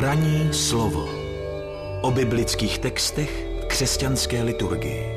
Ranní slovo o biblických textech v křesťanské liturgii.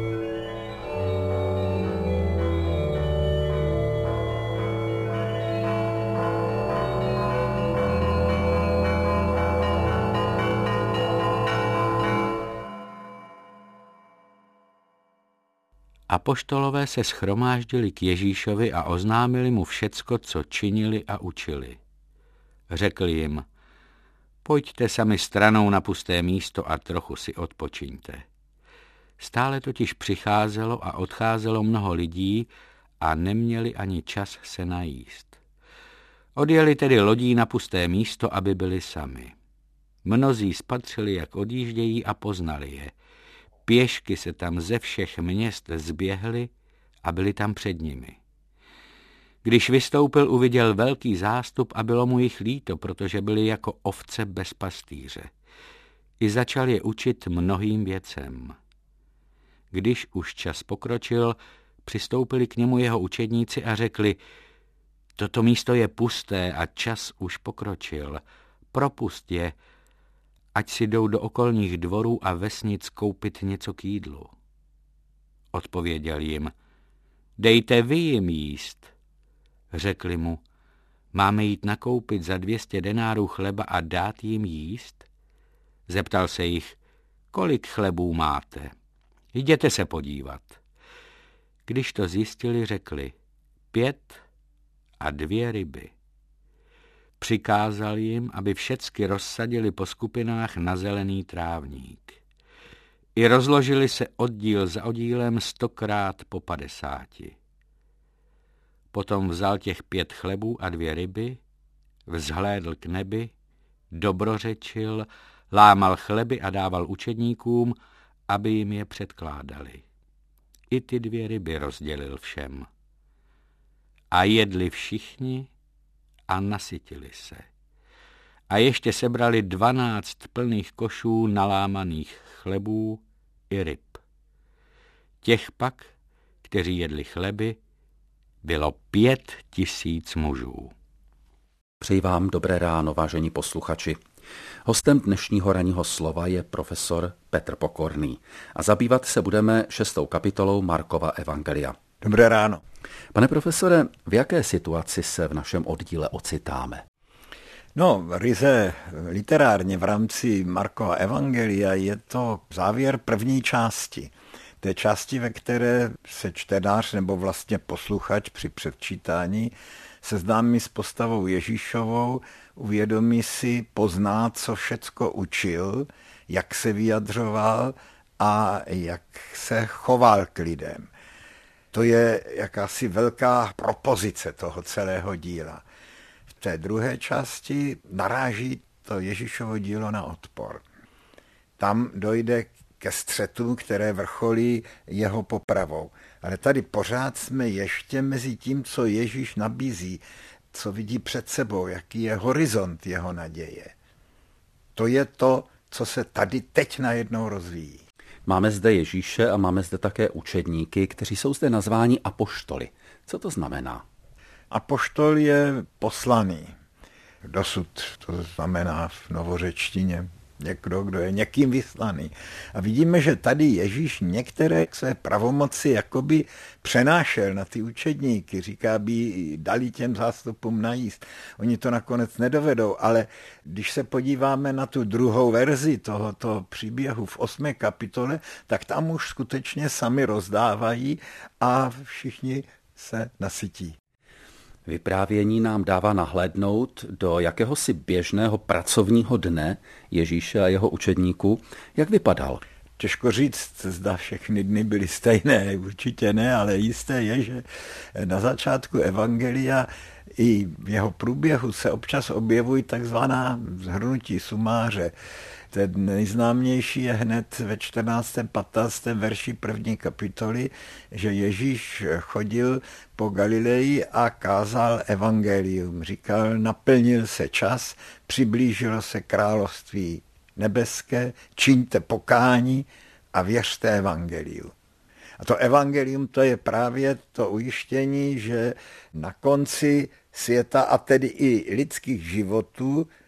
Apoštolové se shromáždili k Ježíšovi a oznámili mu všecko, co činili a učili. Řekl jim: pojďte sami stranou na pusté místo a trochu si odpočiňte. Stále totiž přicházelo a odcházelo mnoho lidí a neměli ani čas se najíst. Odjeli tedy lodí na pusté místo, aby byli sami. Mnozí spatřili, jak odjíždějí, a poznali je. Pěšky se tam ze všech měst zběhly a byli tam před nimi. Když vystoupil, uviděl velký zástup a bylo mu jich líto, protože byli jako ovce bez pastýře. I začal je učit mnohým věcem. Když už čas pokročil, přistoupili k němu jeho učedníci a řekli: toto místo je pusté a čas už pokročil. Propusť je, ať si jdou do okolních dvorů a vesnic koupit něco k jídlu. Odpověděl jim: dejte vy jim jíst. Řekli mu: máme jít nakoupit za 200 denárů chleba a dát jim jíst? Zeptal se jich: kolik chlebů máte? Jděte se podívat. Když to zjistili, řekli: 5 a 2 ryby. Přikázal jim, aby všecky rozsadili po skupinách na zelený trávník. I rozložili se oddíl za oddílem 100krát po 50. Potom vzal těch 5 chlebů a 2 ryby, vzhlédl k nebi, dobrořečil, lámal chleby a dával učedníkům, aby jim je předkládali. I ty 2 ryby rozdělil všem. A jedli všichni a nasytili se. A ještě sebrali 12 plných košů nalámaných chlebů i ryb. Těch pak, kteří jedli chleby, bylo 5 000 mužů. Přeji vám dobré ráno, vážení posluchači. Hostem dnešního ranního slova je profesor Petr Pokorný a zabývat se budeme 6. kapitolou Markova evangelia. Dobré ráno. Pane profesore, v jaké situaci se v našem oddíle ocitáme? No, ryze literárně v rámci Markova evangelia je to závěr první části. Té části, ve které se čtenář nebo vlastně posluchač při předčítání seznámí s postavou Ježíšovou, uvědomí si, pozná, co všecko učil, jak se vyjadřoval a jak se choval k lidem. To je jakási velká propozice toho celého díla. V té druhé části naráží to Ježíšovo dílo na odpor. Tam dojde ke střetům, které vrcholí jeho popravou. Ale tady pořád jsme ještě mezi tím, co Ježíš nabízí, co vidí před sebou, jaký je horizont jeho naděje. To je to, co se tady teď najednou rozvíjí. Máme zde Ježíše a máme zde také učedníky, kteří jsou zde nazváni apoštoly. Co to znamená? Apoštol je poslaný. Dosud to znamená v novořečtině někdo, kdo je někým vyslaný. A vidíme, že tady Ježíš některé své pravomoci jakoby přenášel na ty učedníky. Říká, by dali těm zástupům najíst. Oni to nakonec nedovedou, ale když se podíváme na tu druhou verzi tohoto příběhu v 8. kapitole, tak tam už skutečně sami rozdávají a všichni se nasytí. Vyprávění nám dává nahlédnout do jakéhosi běžného pracovního dne Ježíše a jeho učedníků. Jak vypadal? Těžko říct, zda všechny dny byly stejné, určitě ne, ale jisté je, že na začátku evangelia i v jeho průběhu se občas objevují takzvaná shrnutí, sumáře. Ten nejznámější je hned ve 14. 15. verši 1. kapitoly, že Ježíš chodil po Galileji a kázal evangelium. Říkal, naplnil se čas, přiblížilo se království nebeské, čiňte pokání a věřte evangeliu. A to evangelium, to je právě to ujištění, že na konci světa a tedy i lidských životů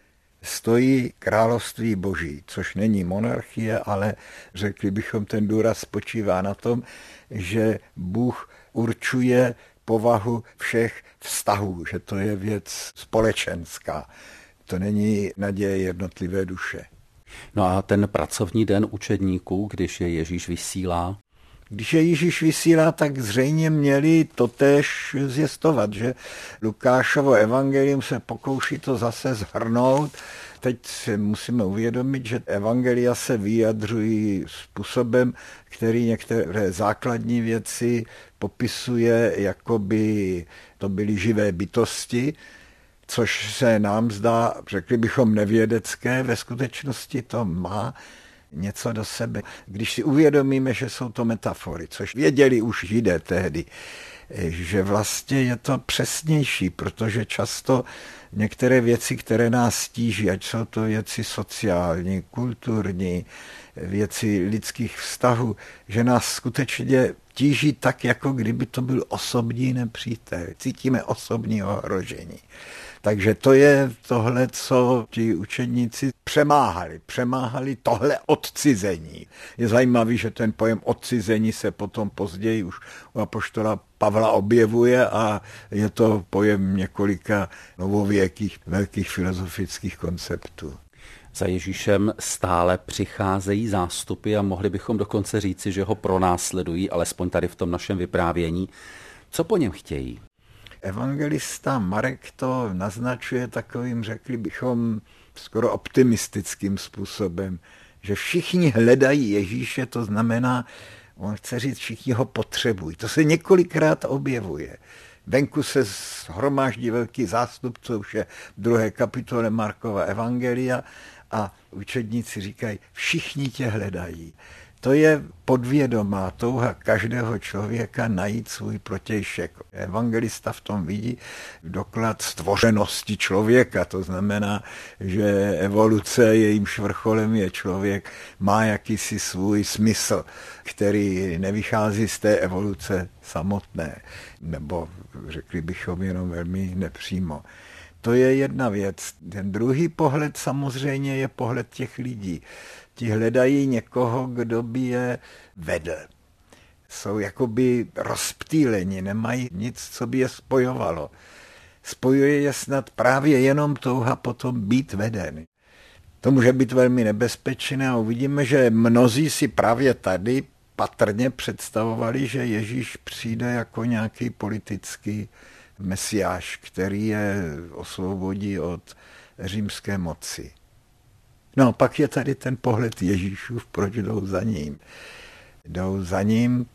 stojí království boží, což není monarchie, ale řekli bychom, ten důraz spočívá na tom, že Bůh určuje povahu všech vztahů, že to je věc společenská. To není naděje jednotlivé duše. No a ten pracovní den učedníků, když je Ježíš vysílá? Když je Ježíš vysílá, tak zřejmě měli totéž zjistovat, že Lukášovo evangelium se pokouší to zase shrnout. Teď si musíme uvědomit, že evangelia se vyjadřují způsobem, který některé základní věci popisuje, jako by to byly živé bytosti, což se nám zdá, řekli bychom, nevědecké, ve skutečnosti to má něco do sebe. Když si uvědomíme, že jsou to metafory, což věděli už Židé tehdy, že vlastně je to přesnější, protože často některé věci, které nás tíží, ať jsou to věci sociální, kulturní, věci lidských vztahů, že nás skutečně tíží tak, jako kdyby to byl osobní nepřítel. Cítíme osobní ohrožení. Takže to je tohle, co ti učedníci přemáhali tohle odcizení. Je zajímavý, že ten pojem odcizení se potom později už u apoštola Pavla objevuje a je to pojem několika novověkých velkých filozofických konceptů. Za Ježíšem stále přicházejí zástupy a mohli bychom dokonce říci, že ho pronásledují, alespoň tady v tom našem vyprávění. Co po něm chtějí? Evangelista Marek to naznačuje takovým, řekli bychom, skoro optimistickým způsobem, že všichni hledají Ježíše, to znamená, on chce říct, všichni ho potřebují. To se několikrát objevuje. Venku se shromáždí velký zástup, co už je v 2. kapitole Markova evangelia a učedníci říkají, všichni tě hledají. To je podvědomá touha každého člověka najít svůj protějšek. Evangelista v tom vidí doklad stvořenosti člověka, to znamená, že evoluce, jejímž vrcholem je člověk, má jakýsi svůj smysl, který nevychází z té evoluce samotné, nebo řekli bychom jenom velmi nepřímo. To je jedna věc. Ten druhý pohled samozřejmě je pohled těch lidí. Ti hledají někoho, kdo by je vedl. Jsou jakoby rozptýleni, nemají nic, co by je spojovalo. Spojuje je snad právě jenom touha potom být veden. To může být velmi nebezpečné a uvidíme, že mnozí si právě tady patrně představovali, že Ježíš přijde jako nějaký politický mesiáš, který je osvobodí od římské moci. No, pak je tady ten pohled Ježíšův, proč jdou za ním. Jdou za ním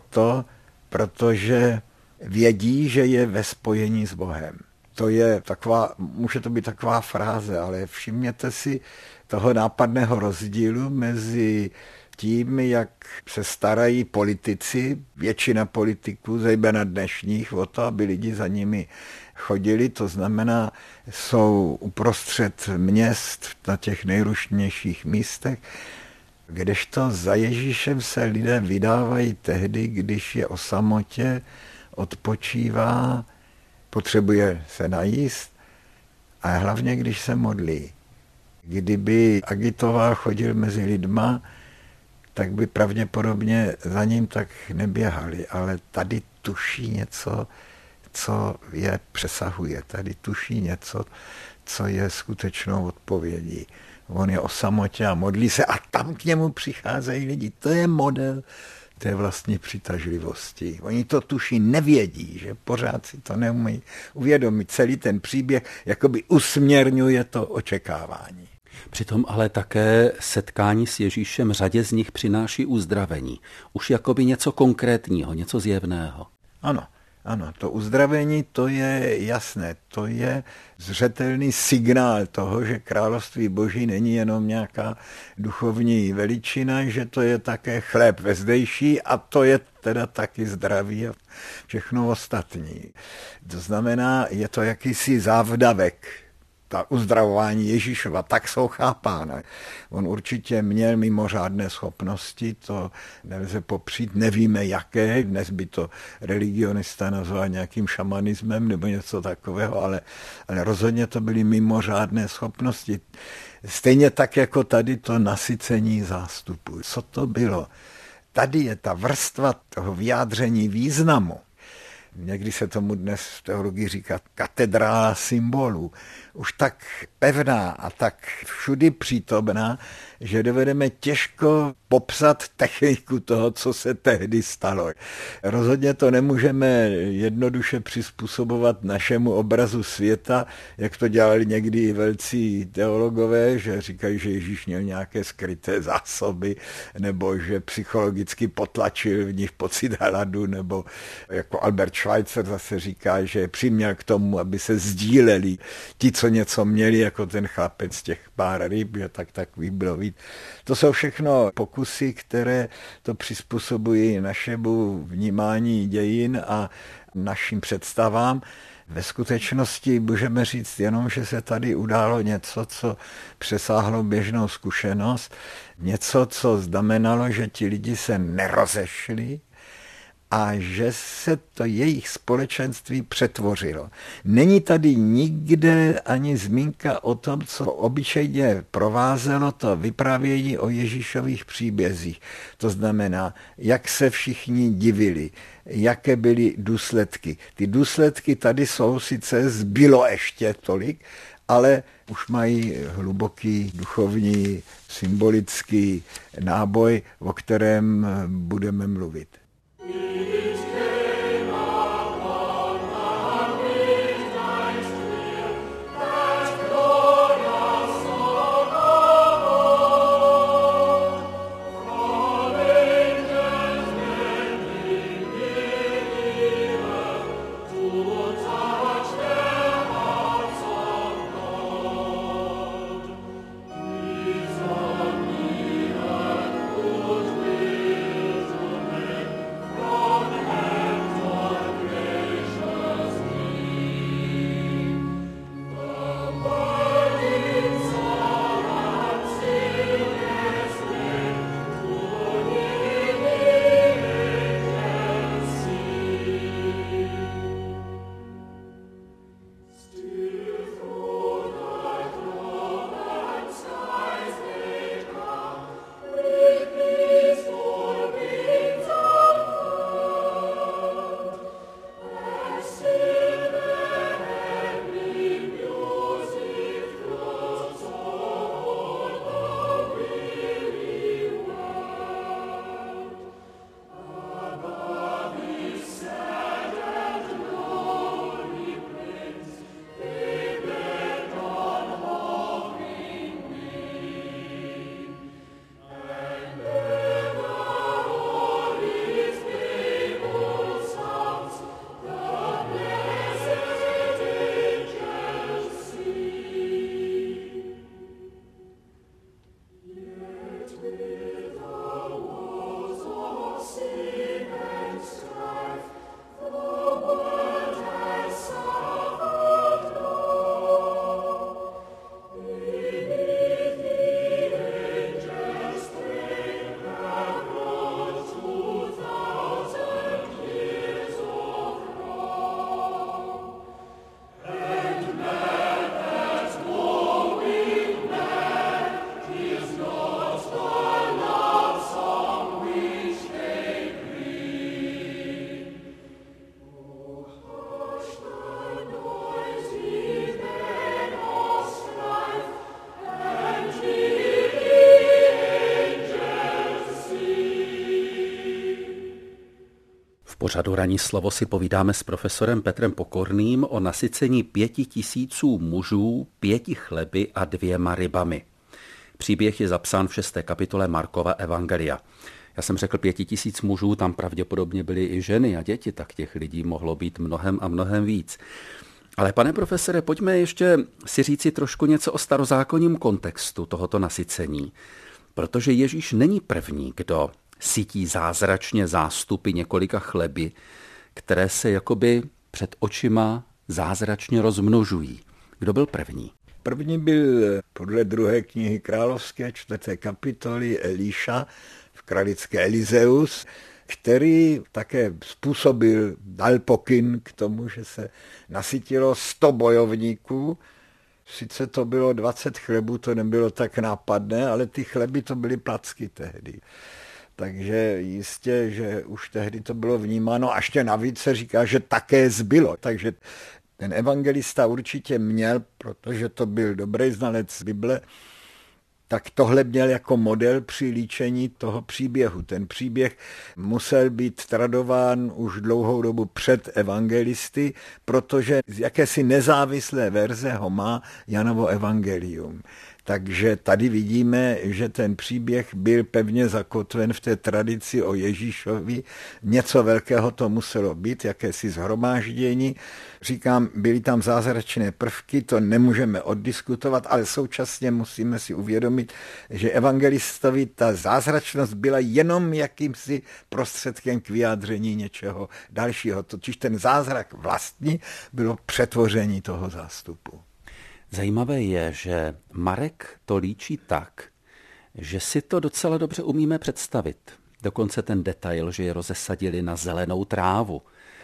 protože vědí, že je ve spojení s Bohem. To je taková, může to být taková fráze, ale všimněte si toho nápadného rozdílu mezi tím, jak se starají politici, většina politiků, zejména dnešních, o to, aby lidi za nimi chodili, to znamená, jsou uprostřed měst na těch nejrušnějších místech, kdežto za Ježíšem se lidé vydávají tehdy, když je o samotě, odpočívá, potřebuje se najíst a hlavně, když se modlí. Kdyby agitoval, chodil mezi lidma, tak by pravděpodobně za ním tak neběhali, ale tady tuší něco, co je přesahuje. Tady tuší něco, co je skutečnou odpovědí. On je o samotě a modlí se a tam k němu přicházejí lidi. To je model té vlastní přitažlivosti. Oni to tuší, nevědí, že pořád si to neumějí uvědomit. Celý ten příběh jakoby usměrňuje to očekávání. Přitom ale také setkání s Ježíšem řadě z nich přináší uzdravení. Už jakoby něco konkrétního, něco zjevného. Ano, to uzdravení, to je jasné, to je zřetelný signál toho, že království Boží není jenom nějaká duchovní veličina, že to je také chléb vezdejší a to je teda taky zdraví a všechno ostatní. To znamená, je to jakýsi závdavek ta uzdravování Ježíšova, tak jsou chápána. On určitě měl mimořádné schopnosti, to nelze popřít, nevíme jaké, dnes by to religionista nazval nějakým šamanismem nebo něco takového, ale rozhodně to byly mimořádné schopnosti. Stejně tak jako tady to nasycení zástupu. Co to bylo? Tady je ta vrstva toho vyjádření významu. Někdy se tomu dnes v teologii říká katedrála symbolů. Už tak pevná a tak všudy přítomná, že dovedeme těžko popsat techniku toho, co se tehdy stalo. Rozhodně to nemůžeme jednoduše přizpůsobovat našemu obrazu světa, jak to dělali někdy i velcí teologové, že říkají, že Ježíš měl nějaké skryté zásoby, nebo že psychologicky potlačil v nich pocit hladu, nebo jako Albert Schweitzer zase říká, že přiměl k tomu, aby se sdíleli ti, co něco měli, jako ten chlapec těch pár ryb, že takový bylo víc. To jsou všechno pokusy, které to přizpůsobují našemu vnímání dějin a našim představám. Ve skutečnosti můžeme říct jenom, že se tady událo něco, co přesáhlo běžnou zkušenost, něco, co znamenalo, že ti lidi se nerozešli, a že se to jejich společenství přetvořilo. Není tady nikde ani zmínka o tom, co obyčejně provázelo to vyprávění o Ježíšových příbězích. To znamená, jak se všichni divili, jaké byly důsledky. Ty důsledky tady jsou, sice zbylo ještě tolik, ale už mají hluboký duchovní, symbolický náboj, o kterém budeme mluvit. V pořadu Ranní slovo si povídáme s profesorem Petrem Pokorným o nasycení 5000 mužů 5 chleby a 2 rybami. Příběh je zapsán v 6. kapitole Markova evangelia. Já jsem řekl 5000 mužů, tam pravděpodobně byly i ženy a děti, tak těch lidí mohlo být mnohem a mnohem víc. Ale pane profesore, pojďme ještě si říci trošku něco o starozákonním kontextu tohoto nasycení, protože Ježíš není první, kdo sytí zázračně zástupy několika chleby, které se jakoby před očima zázračně rozmnožují. Kdo byl první? První byl podle 2. knihy královské 4. kapitoly Eliša v kralické Elizeus, který také způsobil, dal pokyn k tomu, že se nasytilo 100 bojovníků. Sice to bylo 20 chlebů, to nebylo tak nápadné, ale ty chleby to byly placky tehdy. Takže jistě, že už tehdy to bylo vnímáno, a ještě navíc se říká, že také zbylo. Takže ten evangelista určitě měl, protože to byl dobrý znalec Bible, tak tohle měl jako model při líčení toho příběhu. Ten příběh musel být tradován už dlouhou dobu před evangelisty, protože z jakési nezávislé verze ho má Janovo evangelium. Takže tady vidíme, že ten příběh byl pevně zakotven v té tradici o Ježíšovi. Něco velkého to muselo být, jakési shromáždění. Říkám, byly tam zázračné prvky, to nemůžeme oddiskutovat, ale současně musíme si uvědomit, že evangelistovi ta zázračnost byla jenom jakýmsi prostředkem k vyjádření něčeho dalšího. Totiž ten zázrak vlastní bylo přetvoření toho zástupu. Zajímavé je, že Marek to líčí tak, že si to docela dobře umíme představit. Dokonce ten detail, že je rozesadili na zelenou trávu.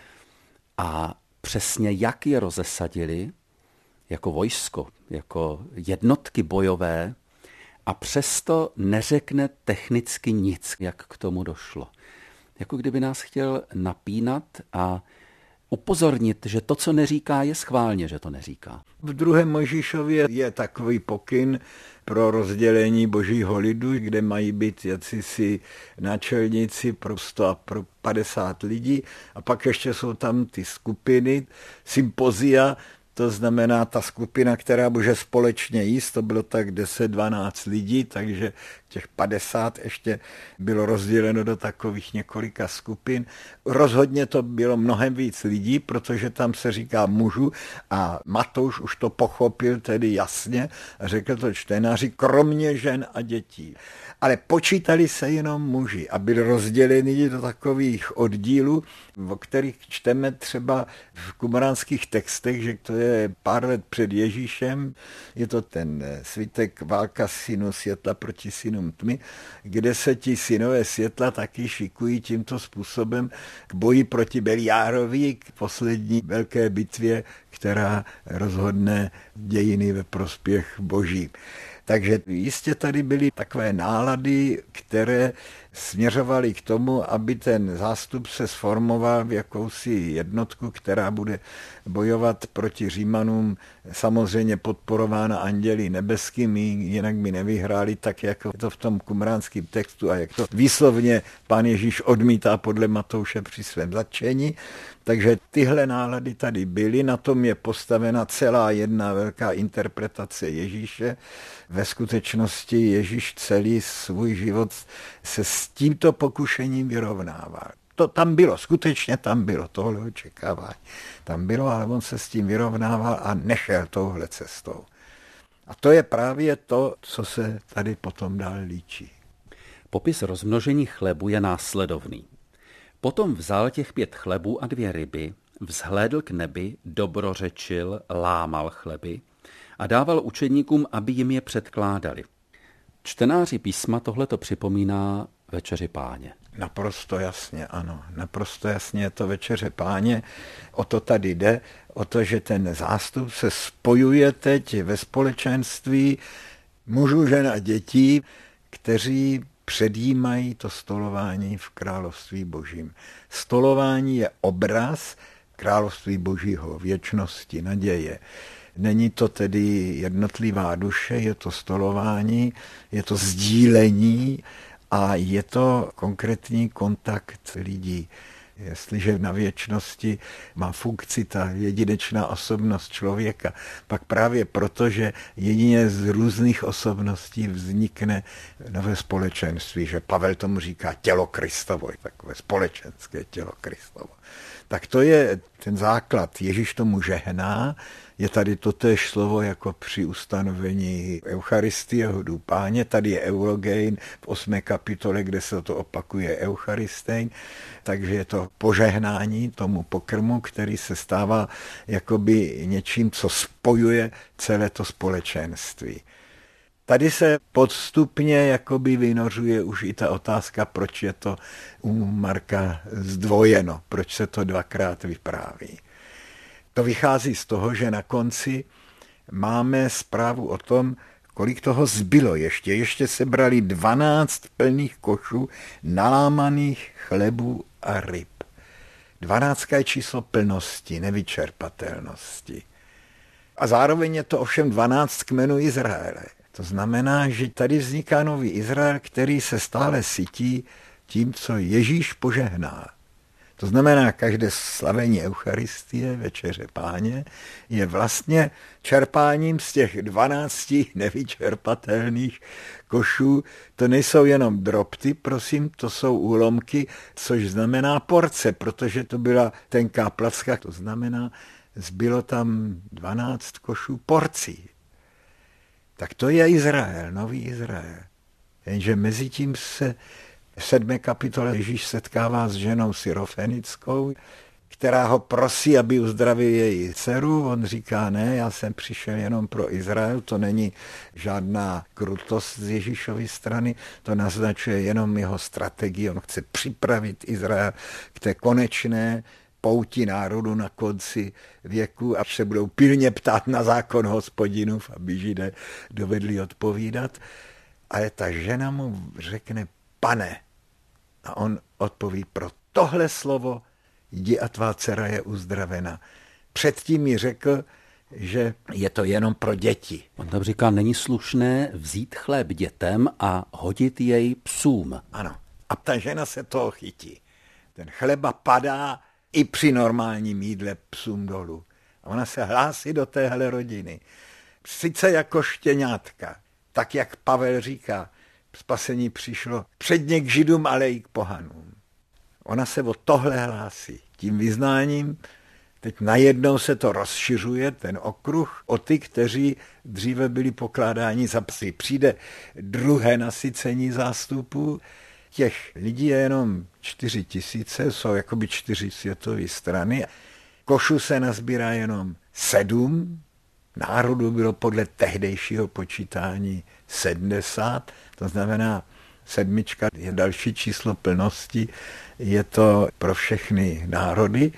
A přesně jak je rozesadili, jako vojsko, jako jednotky bojové, a přesto neřekne technicky nic, jak k tomu došlo. Jako kdyby nás chtěl napínat a upozornit, že to, co neříká, je schválně, že to neříká. V 2. Mojžíšově je takový pokyn pro rozdělení božího lidu, kde mají být jacysi náčelníci pro 100 a pro 50 lidí. A pak ještě jsou tam ty skupiny, sympozia, to znamená ta skupina, která může společně jíst, to bylo tak 10-12 lidí, takže těch 50 ještě bylo rozděleno do takových několika skupin. Rozhodně to bylo mnohem víc lidí, protože tam se říká mužů, a Matouš už to pochopil tedy jasně a řekl to čtenáři, kromě žen a dětí. Ale počítali se jenom muži a byli rozděleni do takových oddílů, o kterých čteme třeba v kumránských textech, že to je pár let před Ježíšem, je to ten svitek Válka synů světla proti synům tmy, kde se ti synové světla taky šikují tímto způsobem k boji proti Beliárovi, k poslední velké bitvě, která rozhodne dějiny ve prospěch boží. Takže jistě tady byly takové nálady, které směřovaly k tomu, aby ten zástup se sformoval v jakousi jednotku, která bude bojovat proti Římanům, samozřejmě podporována anděli nebeskými, jinak by nevyhráli, tak jako to v tom kumránském textu a jak to výslovně pán Ježíš odmítá podle Matouše při svém zatčení. Takže tyhle nálady tady byly, na tom je postavena celá jedna velká interpretace Ježíše. Ve skutečnosti Ježíš celý svůj život se s tímto pokušením vyrovnával. To tam bylo, skutečně tam bylo, tohle očekávání. Tam bylo, ale on se s tím vyrovnával a nešel touhle cestou. A to je právě to, co se tady potom dál líčí. Popis rozmnožení chlebu je následovný. Potom vzal těch 5 chlebů a 2 ryby, vzhlédl k nebi, dobrořečil, lámal chleby a dával učedníkům, aby jim je předkládali. Čtenáři písma tohleto připomíná Večeři Páně. Naprosto jasně, ano. Naprosto jasně je to Večeře Páně. O to tady jde, o to, že ten zástup se spojuje teď ve společenství mužů, žen a dětí, kteří předjímají to stolování v království božím. Stolování je obraz království božího, věčnosti, naděje. Není to tedy jednotlivá duše, je to stolování, je to sdílení a je to konkrétní kontakt lidí. Jestliže na věčnosti má funkci ta jedinečná osobnost člověka, pak právě proto, že jedině z různých osobností vznikne nové společenství, že Pavel tomu říká tělo Kristovo, takové společenské tělo Kristovo. Tak to je ten základ. Ježíš tomu žehná, Je tady totéž slovo jako při ustanovení Eucharistie, hodu Páně. Tady je eulogein v 8. kapitole, kde se to opakuje eucharistein. Takže je to požehnání tomu pokrmu, který se stává jakoby něčím, co spojuje celé to společenství. Tady se podstupně jakoby vynořuje už i ta otázka, proč je to u Marka zdvojeno, proč se to dvakrát vypráví. To vychází z toho, že na konci máme zprávu o tom, kolik toho zbylo ještě. Ještě se brali 12 plných košů nalámaných chlebů a ryb. 12 je číslo plnosti, nevyčerpatelnosti. A zároveň je to ovšem 12 kmenů Izraele. To znamená, že tady vzniká nový Izrael, který se stále sytí tím, co Ježíš požehná. To znamená, každé slavení Eucharistie, večeře Páně, je vlastně čerpáním z těch 12 nevyčerpatelných košů. To nejsou jenom dropty, prosím, to jsou úlomky, což znamená porce, protože to byla tenká placka, to znamená, zbylo tam 12 košů porcí. Tak to je Izrael, nový Izrael. Jenže mezi tím se v 7. kapitole Ježíš setkává s ženou Syrofenickou, která ho prosí, aby uzdravil její dceru. On říká, ne, já jsem přišel jenom pro Izrael, to není žádná krutost z Ježíšovy strany, to naznačuje jenom jeho strategii. On chce připravit Izrael k té konečné pouti národu na konci věku, až se budou pilně ptát na zákon Hospodinův, aby Židé dovedli odpovídat. Ale ta žena mu řekne, Pane, a on odpoví, pro tohle slovo jdi a tvá dcera je uzdravena. Předtím mi řekl, že je to jenom pro děti. On tam říká, není slušné vzít chléb dětem a hodit jej psům. Ano. A ta žena se toho chytí. Ten chleba padá i při normálním jídle psům dolů. A ona se hlásí do téhle rodiny. Sice jako štěňátka, tak jak Pavel říká, spasení přišlo předně k Židům, ale i k pohanům. Ona se o tohle hlásí. Tím vyznáním teď najednou se to rozšiřuje, ten okruh, o ty, kteří dříve byli pokládáni za psy. Přijde druhé nasycení zástupů. Těch lidí je jenom 4 000, jsou jakoby 4 světové strany. Košů se nazbírá jenom 7. Národů bylo podle tehdejšího počítání 70, to znamená 7 je další číslo plnosti, je to pro všechny národy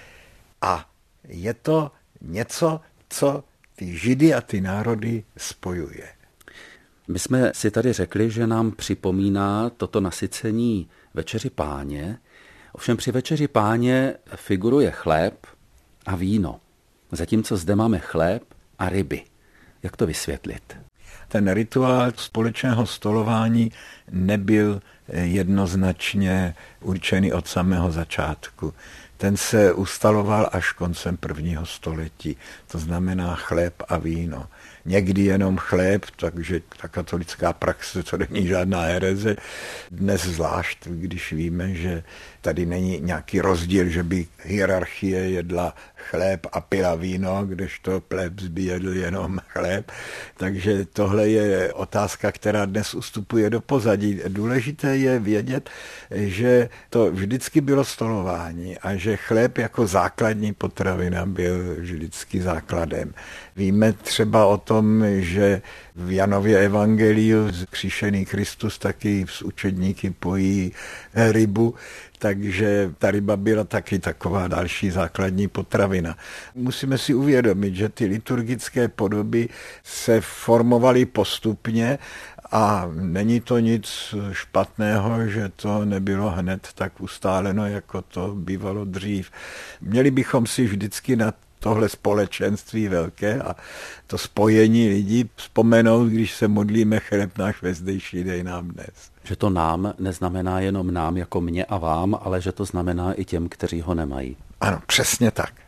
a je to něco, co ty Židy a ty národy spojuje. My jsme si tady řekli, že nám připomíná toto nasycení večeři Páně, ovšem při večeři Páně figuruje chléb a víno, zatímco zde máme chléb a ryby. Jak to vysvětlit? Ten rituál společného stolování nebyl jednoznačně určený od samého začátku. Ten se ustaloval až koncem 1. století, to znamená chléb a víno. Někdy jenom chléb, takže ta katolická praxe, to není žádná hereze. Dnes zvlášť, když víme, že tady není nějaký rozdíl, že by hierarchie jedla chléb a pila víno, kdežto plebs by jedl jenom chléb. Takže tohle je otázka, která dnes ustupuje do pozadí. Důležité je vědět, že to vždycky bylo stolování a že chléb jako základní potravina byl vždycky základem. Víme třeba o tom, že v Janově evangeliu zkříšený Kristus taky s učedníky pojí rybu, takže ta ryba byla taky taková další základní potravina. Musíme si uvědomit, že ty liturgické podoby se formovaly postupně a není to nic špatného, že to nebylo hned tak ustáleno, jako to bývalo dřív. Měli bychom si vždycky na tohle společenství velké a to spojení lidí vzpomenout, když se modlíme chléb náš vezdejší dej nám dnes. Že to nám neznamená jenom nám jako mě a vám, ale že to znamená i těm, kteří ho nemají. Ano, přesně tak.